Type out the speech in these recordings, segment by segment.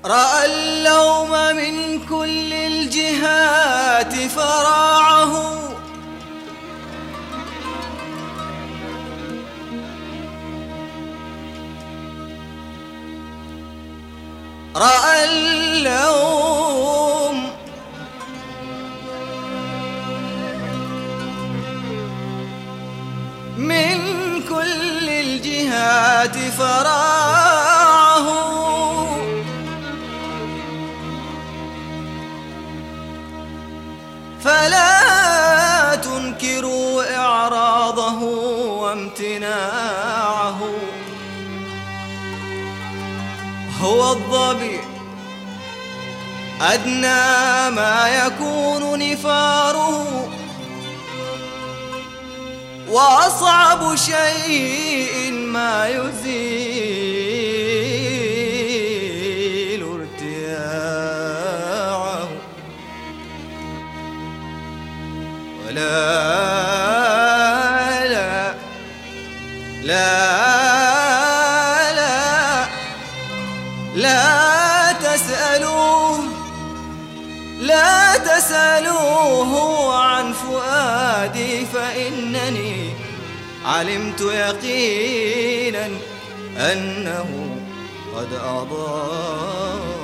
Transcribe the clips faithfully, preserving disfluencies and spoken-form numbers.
رأى اللوم من كل الجهات فراعه، رأى اللوم من كل الجهات فراعه، فلا تنكروا إعراضه وامتناعه. هو الظبي أدنى ما يكون نفاره، وأصعب شيء ما يزيل ارتياعه. ولا لا لا لا لا تسألوه لا تسألوه عن فؤادي، فإنني علمت يقينا أنه قد أضاع.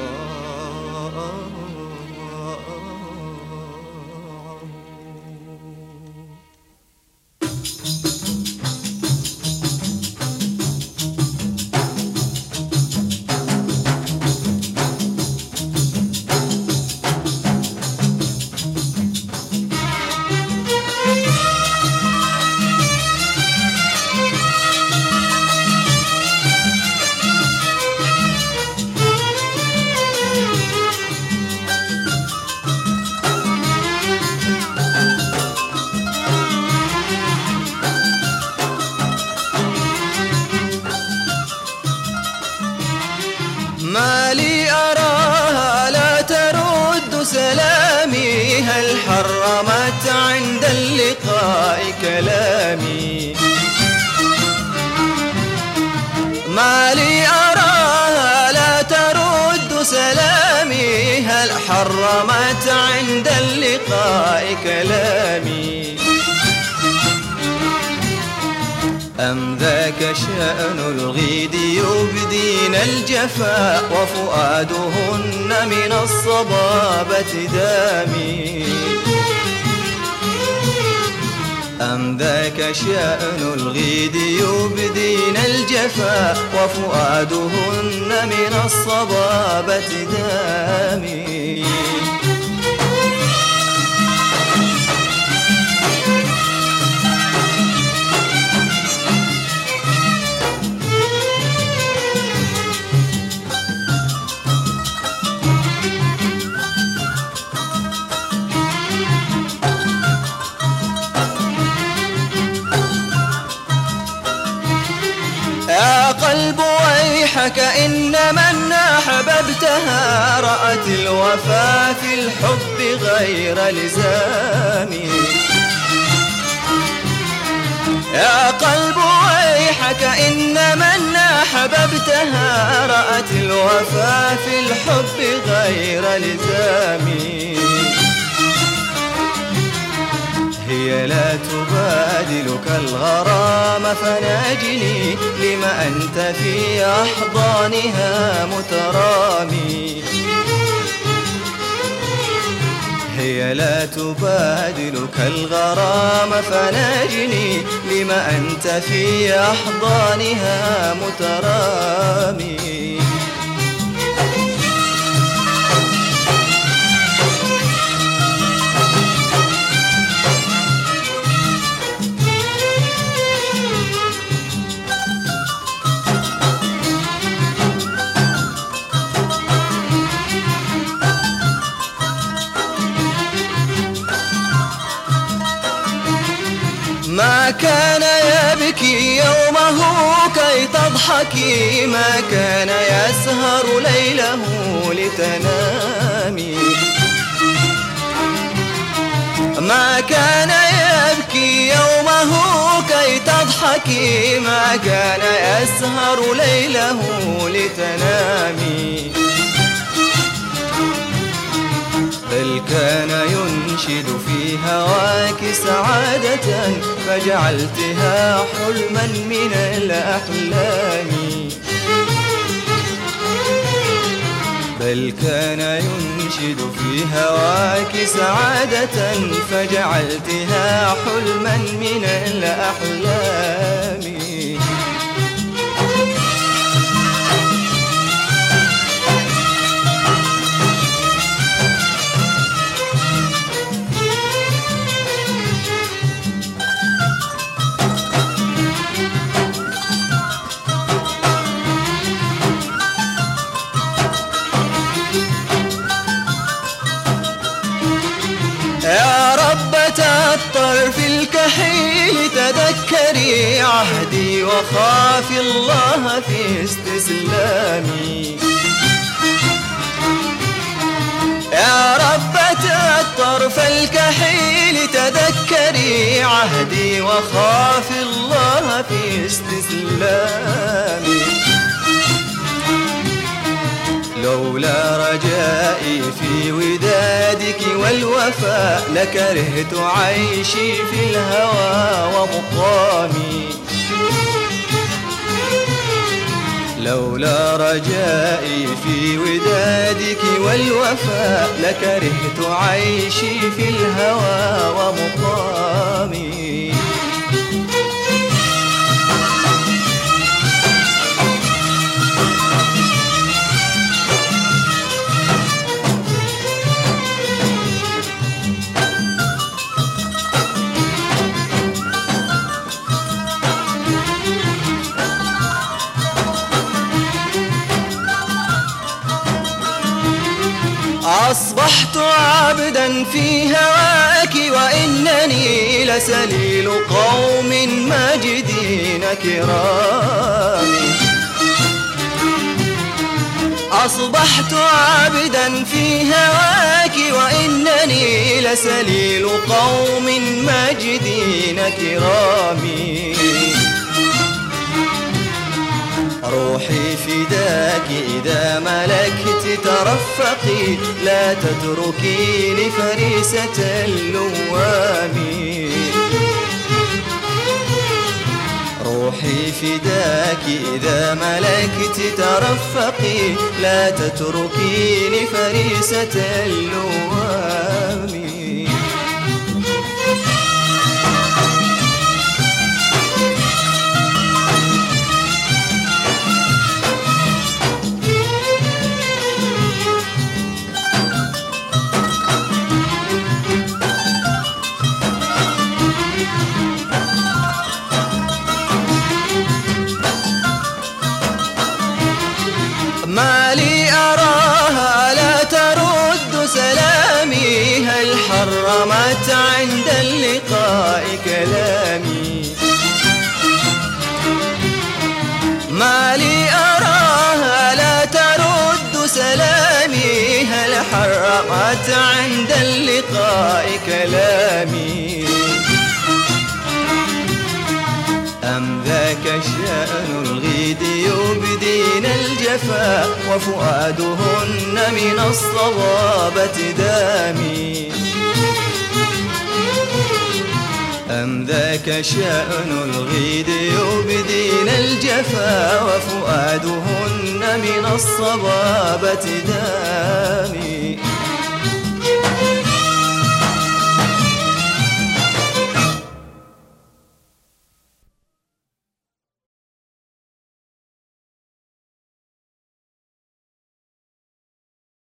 ما لي أراها لا ترد سلامي، هل حرمت عند اللقاء كلامي؟ ما لي أراها لا ترد سلامي، هل حرمت عند اللقاء كلامي؟ أم ذاك شأن الغيد يبدين الجفاء، وفؤادهن من الصبابة دامي؟ أم ذاك شأن الغيد يبدين الجفاء، وفؤادهن من الصبابة دامي؟ يا قلب ويحك إن من أحببتها رأت الوفا في الحب غير لزامي. يا قلب ويحك إن من أحببتها رأت الوفا في الحب غير لزامي. هي لا تبادلك الغرام فناجني، لما أنت في أحضانها مترامي. هي لا تبادلك الغرام فناجني، لما أنت في أحضانها مترامي. ما كان يبكي يومه كي تضحكي، ما كان يسهر ليله لتنامي. ما كان يبكي يومه كي تضحكي، ما كان يسهر ليله لتنامي. بل كان ينشد في هواك سعادة فجعلتها حلما من الأحلام. بل كان ينشد في هواك سعادة فجعلتها حلما من الأحلام. يا ربة الطرف الكحيل تذكري عهدي وخافي الله في استسلامي. يا ربة الطرف الكحيل تذكري عهدي وخافي الله في استسلامي. لولا رجائي في ودادك والوفاء لكرهت عيشي في الهوى ومقامي. لولا رجائي في ودادك والوفاء لكرهت عيشي في الهوى ومقامي. أصبحت عبدا في هواك وإنني لسليل قوم ماجدين كرامي. أصبحت عبدا في هواك وإنني لسليل قوم ماجدين كرامي. روحي فداك إذا ملكت ترفقي لا تتركيني فريسة اللوام. روحي فداك إذا ملكت ترفقي لا تتركيني فريسة اللوام. ما لي أراها لا ترد سلامي، هل حرمت عند اللقاء كلامي. ما لي أراها لا ترد سلامي، هل حرمت عند اللقاء كلامي. أم ذاك شأن الغيد يبدين الجفا وفؤادهن من الصبابة دامي. أم ذاك شأن الغيد يبدين الجفا وفؤادهن من الصبابة دامي.